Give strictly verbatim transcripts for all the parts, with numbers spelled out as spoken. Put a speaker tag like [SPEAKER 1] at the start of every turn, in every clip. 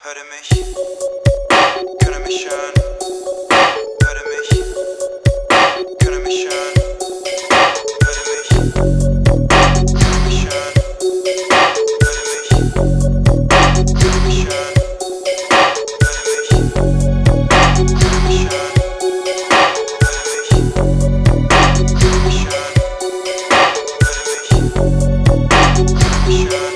[SPEAKER 1] Hört ihr mich? Könnt ihr mich hören? Hört ihr mich? Könnt ihr mich hören? Hört ihr mich? Könnt ihr mich hören? Hört ihr mich? Könnt ihr mich hören? Hört ihr mich? Könnt ihr mich hören? Hört ihr mich? Könnt ihr mich hören? Hört ihr mich? Könnt ihr mich hören?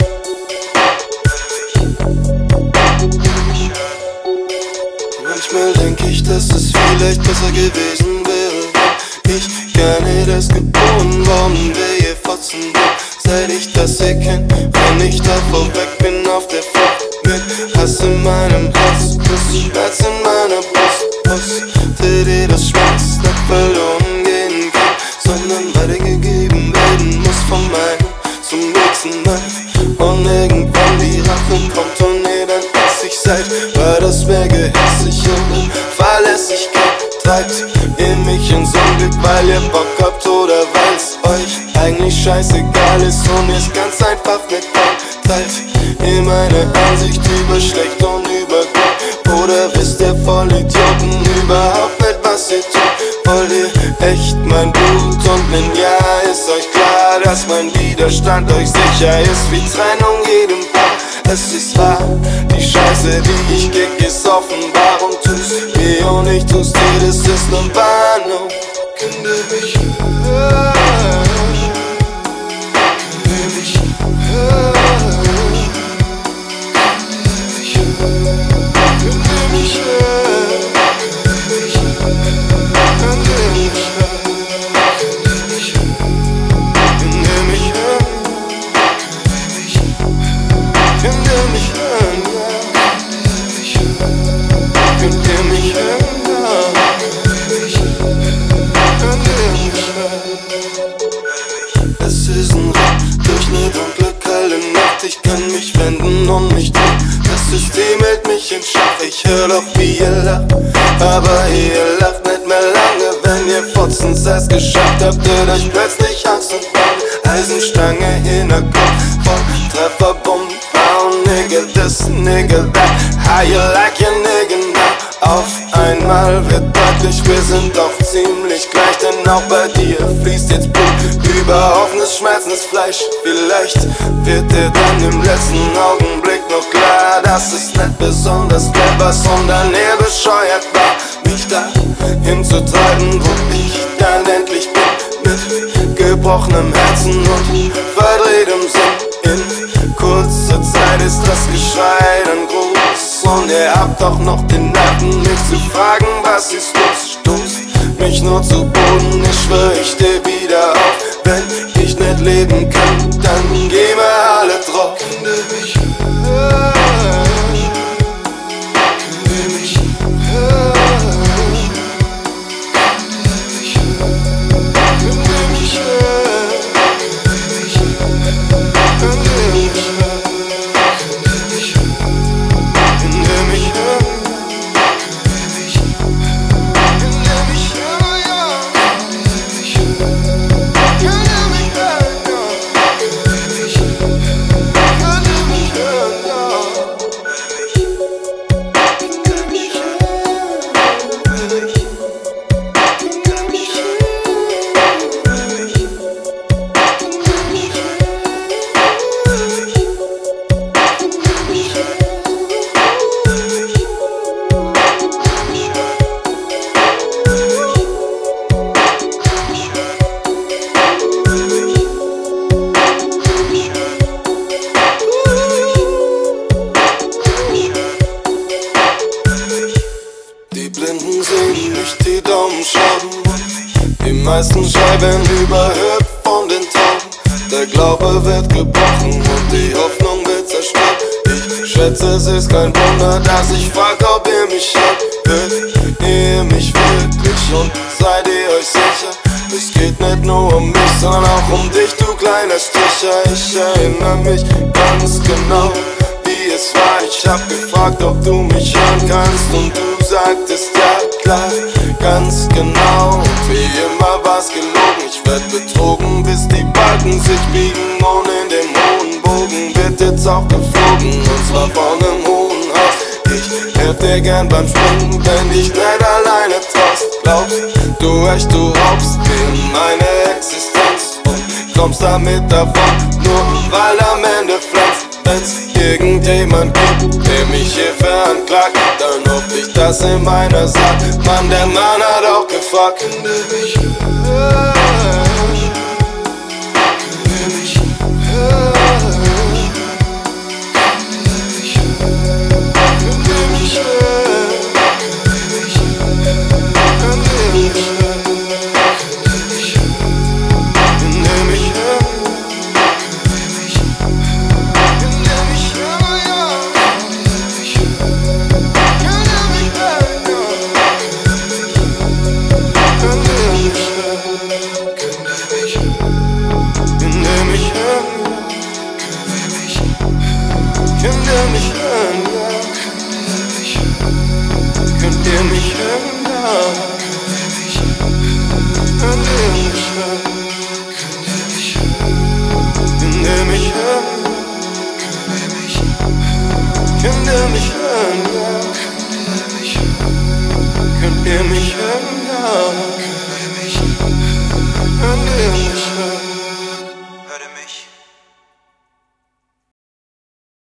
[SPEAKER 2] Manchmal denk ich, dass es vielleicht besser gewesen wäre, wenn ich gar nicht erst geboren worden wäre. Ihr Fotzen, seit ich das hier kenn, wenn ich davor weg bin auf der Flucht mit Hass in meinem Herz, plus Schmerz in meiner Brust. Wusste dir, dass Schmerz nicht verloren gehen kann, sondern weitergegeben werden muss von meinem zum nächsten Mal. Und irgendwann die Rache kommt und ihr dann sich seid, war das mehr gehässig und Verlässlichkeit treibt ihr mich ins Unglück, weil ihr Bock habt oder weil's euch eigentlich scheißegal ist und ihr's ganz einfach mit euch teilt. Ihr meine Ansicht über schlecht und über gut, oder wisst ihr Vollidioten überhaupt nicht, was ihr tut? Wollt ihr echt mein Blut? Und wenn ja, ist euch klar, dass mein Widerstand euch sicher ist wie Trennung jedem Paar. Es ist wahr, die Scheiße, die ich kick, ist offenbar und tust mir und ich tust dir, das ist ne Warnung. Könnt ihr mich hören? Könnt ihr mich hören? Könnt ihr mich hören? Könnt ihr mich hören? Könnt ihr mich hören? Könnt ihr mich hören? Könnt ihr mich hören? Könnt ihr mich hören? Es ist ein Ritt durch ne dunkle, kalte Nacht. Ich kann mich wenden und mich drehen. Das System hält mich in Schach. Ich hör doch, wie ihr lacht, aber ihr lacht nicht mehr lange. Wenn ihr Fotzens es geschafft habt, ihr euch plötzlich Angst und Bange. Eisenstange in der Kopf, voll Treffer, Bumm. Nigga this, nigga that, how you like your nigga now? Auf einmal wird deutlich, wir sind doch ziemlich gleich, denn auch bei dir fließt jetzt Blut über offenes, schmerzendes Fleisch. Vielleicht wird dir dann im letzten Augenblick noch klar, dass es nicht besonders clever, sondern eher bescheuert war, mich da hinzutreiben, wo ich dann endlich bin, mit gebrochenem Herzen und verdrehtem Sinn. In kurzer Zeit ist das Geschrei dann groß und ihr habt auch noch den Nerven, mich zu fragen, was ist los. Stoßt mich nur zu Boden, ich schwör, ich steh wieder auf. Wenn ich nicht leben kann, dann gehen wir alle drauf. Könnt ihr mich hören? Könnt ihr mich hören? Könnt ihr mich hören? Könnt ihr mich hören? Die Blinden sehen nicht, die Daumen schlagen. Die meisten schreiben überhört von den Tauben. Der Glaube wird gebrochen und die Hoffnung wird zerstört. Ich schätze, es ist kein Wunder, dass ich frag, ob ihr mich hört. Hört ihr mich wirklich und seid ihr euch sicher? Es geht nicht nur um mich, sondern auch um dich, du kleiner Stricher. Ich erinnere mich ganz genau, wie es war. Ich hab gefragt, ob du mich hören kannst und du sagtest ja klar, ganz genau. Und wie immer war's gelogen, ich werd betrogen, bis die Balken sich biegen. Und in dem hohen Bogen wird jetzt auch geflogen, und zwar von einem hohen Haus. helf dir gern beim Springen, wenn dich nicht alleine traust. Glaubst du echt, du raubst mir meine Existenz und kommst damit davon, nur weil am Ende flänzt. Wenn's irgendjemand gibt, der mich hier veranklagt, dann hoff ich, dass er meiner sagt, Mann, der Mann hat auch gefragt. Könnt ihr mich hören, ja? Könnt ihr mich hören, ja? Könnt ihr mich hören? Könnt ihr mich hören? Könnt ihr mich hören, ja? Könnt ihr mich hören, ja? Könnt ihr mich hören?